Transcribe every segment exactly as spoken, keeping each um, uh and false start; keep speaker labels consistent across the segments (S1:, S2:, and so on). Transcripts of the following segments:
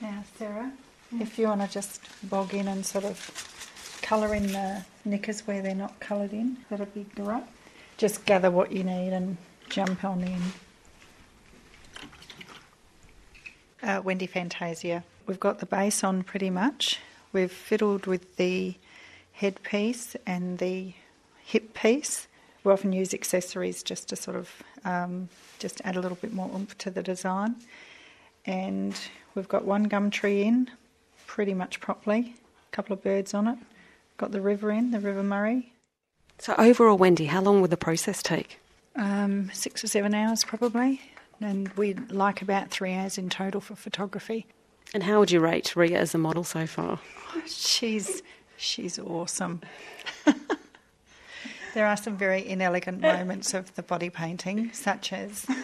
S1: Now, Sarah, mm. if you want to just bog in and sort of colour in the knickers where they're not coloured in, that'd be great. Just gather what you need and jump on in. Uh, Wendy Fantasia. We've got the base on pretty much. We've fiddled with the headpiece and the hip piece. We often use accessories just to sort of um, just add a little bit more oomph to the design. And we've got one gum tree in pretty much properly, a couple of birds on it. Got the river in, the River Murray.
S2: So overall, Wendy, how long would the process take?
S1: Um, six or seven hours probably, and we'd like about three hours in total for photography.
S2: And how would you rate Ria as a model so far?
S1: Oh, she's she's awesome. There are some very inelegant moments of the body painting, such as the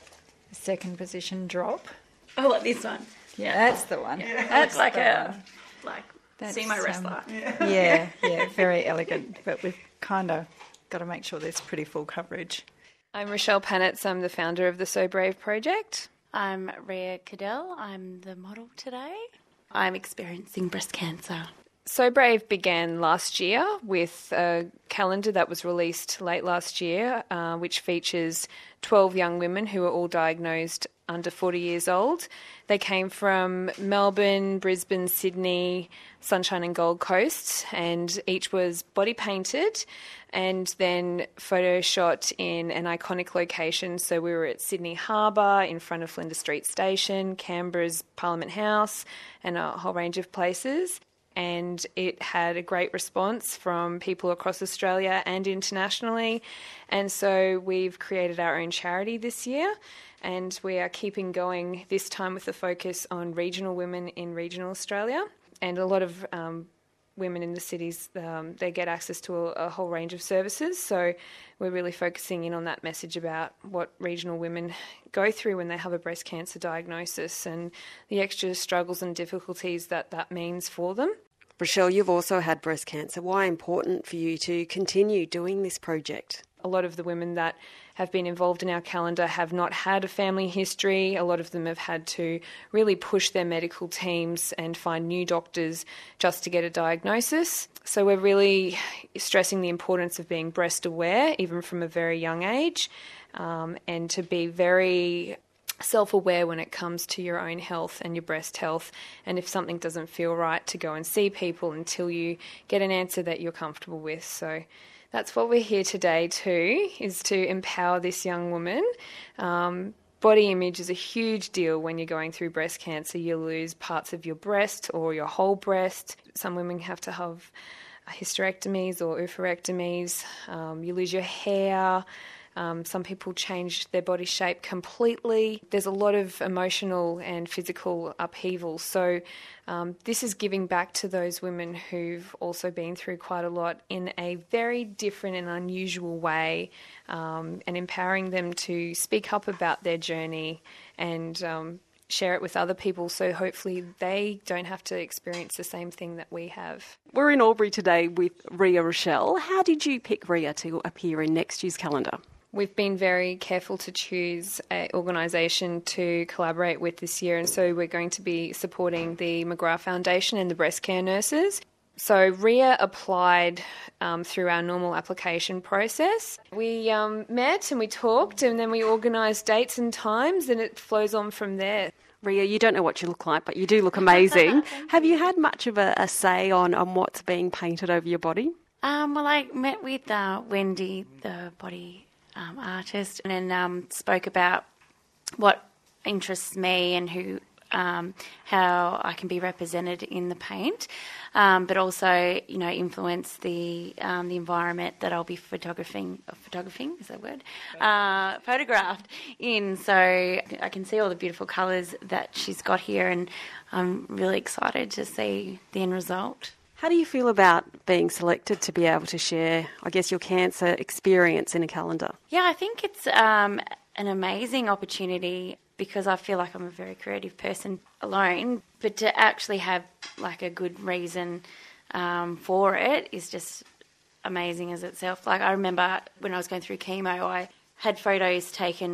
S1: second position drop.
S3: Oh, like this one.
S1: Yeah, that's the one.
S3: Yeah.
S1: That's
S3: like
S1: the
S3: a
S1: one.
S3: like
S1: That's,
S3: sumo wrestler.
S1: Um, yeah, yeah, very elegant. But we've kind of got to make sure there's pretty full coverage.
S4: I'm Rochelle Panitz. I'm the founder of the So Brave project.
S5: I'm Ria Cadell. I'm the model today. I'm experiencing breast cancer.
S4: So Brave began last year with a calendar that was released late last year, uh, which features twelve young women who are all diagnosed under forty years old. They came from Melbourne, Brisbane, Sydney, Sunshine and Gold Coast, and each was body painted and then photo shot in an iconic location. So we were at Sydney Harbour, in front of Flinders Street Station, Canberra's Parliament House, and a whole range of places. And it had a great response from people across Australia and internationally. And so we've created our own charity this year, and we are keeping going this time with a focus on regional women in regional Australia. And a lot of um, women in the cities, um, they get access to a, a whole range of services. So we're really focusing in on that message about what regional women go through when they have a breast cancer diagnosis and the extra struggles and difficulties that that means for them.
S2: Rochelle, you've also had breast cancer. Why important for you to continue doing this project?
S4: A lot of the women that have been involved in our calendar have not had a family history. A lot of them have had to really push their medical teams and find new doctors just to get a diagnosis. So we're really stressing the importance of being breast aware, even from a very young age, um, and to be very self-aware when it comes to your own health and your breast health, and if something doesn't feel right, to go and see people until you get an answer that you're comfortable with. So that's what we're here today too, is to empower this young woman. Um, body image is a huge deal when you're going through breast cancer. You lose parts of your breast or your whole breast. Some women have to have hysterectomies or oophorectomies. Um, you lose your hair. Um, some people change their body shape completely. There's a lot of emotional and physical upheaval. So um, this is giving back to those women who've also been through quite a lot in a very different and unusual way, um, and empowering them to speak up about their journey and um, share it with other people, so hopefully they don't have to experience the same thing that we have.
S2: We're in Albury today with Ria Rochelle. How did you pick Ria to appear in next year's calendar?
S4: We've been very careful to choose an organisation to collaborate with this year, and so we're going to be supporting the McGrath Foundation and the breast care nurses. So Ria applied um, through our normal application process. We um, met and we talked, and then we organised dates and times, and it flows on from there.
S2: Ria, you don't know what you look like, but you do look amazing. Have you had much of a, a say on, on what's being painted over your body?
S5: Um, well, I met with uh, Wendy, the body um, artist, and then um, spoke about what interests me and who, um, how I can be represented in the paint, um, but also, you know, influence the um, the environment that I'll be photographing. Uh, photographing is that a word? Uh, photographed in. So I can see all the beautiful colours that she's got here, and I'm really excited to see the end result.
S2: How do you feel about being selected to be able to share, I guess, your cancer experience in a calendar?
S5: Yeah, I think it's um, an amazing opportunity, because I feel like I'm a very creative person alone, but to actually have like a good reason um, for it is just amazing as itself. Like I remember when I was going through chemo, I had photos taken of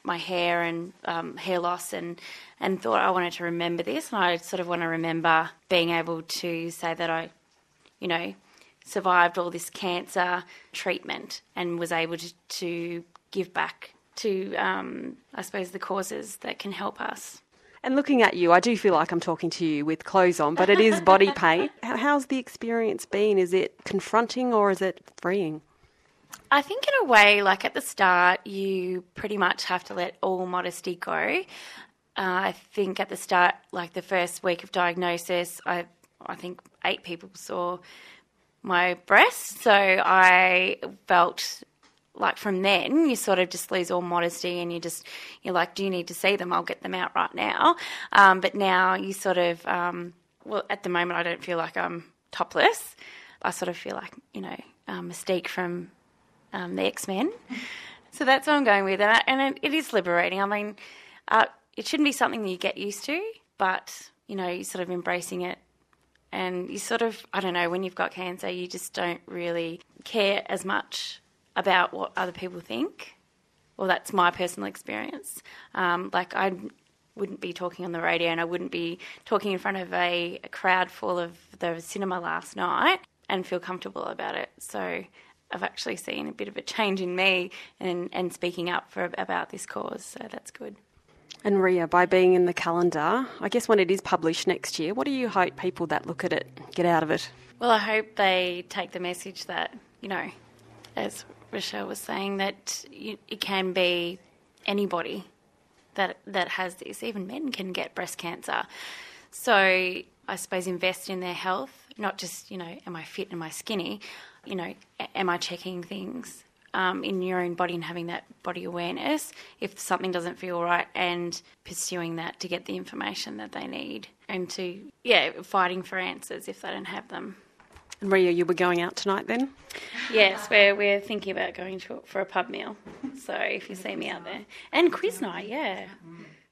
S5: my hair and um, hair loss and, and thought I wanted to remember this. And I sort of want to remember being able to say that I, you know, survived all this cancer treatment and was able to, to give back to, um, I suppose, the causes that can help us.
S2: And looking at you, I do feel like I'm talking to you with clothes on, but it is body paint. How's the experience been? Is it confronting or is it freeing?
S5: I think in a way, like at the start, you pretty much have to let all modesty go. Uh, I think at the start, like the first week of diagnosis, I I think eight people saw my breasts. So I felt like from then you sort of just lose all modesty and you just, you're like, do you need to see them? I'll get them out right now. Um, but now you sort of, um, well, at the moment I don't feel like I'm topless. I sort of feel like, you know, um, Mystique from um, the X-Men. So that's what I'm going with. And, I, and it, it is liberating. I mean, uh, it shouldn't be something that you get used to, but, you know, you're sort of embracing it. And you sort of, I don't know, when you've got cancer, you just don't really care as much about what other people think. Well, that's my personal experience. Um, like I wouldn't be talking on the radio and I wouldn't be talking in front of a, a crowd full of the cinema last night and feel comfortable about it. So I've actually seen a bit of a change in me and, and speaking up for about this cause, so that's good.
S2: And Ria, by being in the calendar, I guess when it is published next year, what do you hope people that look at it get out of it?
S5: Well, I hope they take the message that, you know, as Rochelle was saying, that you, it can be anybody that that has this. Even men can get breast cancer. So I suppose invest in their health, not just, you know, am I fit, am I skinny? You know, am I checking things um, in your own body and having that body awareness if something doesn't feel right and pursuing that to get the information that they need and to, yeah, fighting for answers if they don't have them.
S2: And Ria, you were going out tonight then?
S5: Yes, we're we're thinking about going to for a pub meal. So if you see me out there. And quiz night, yeah.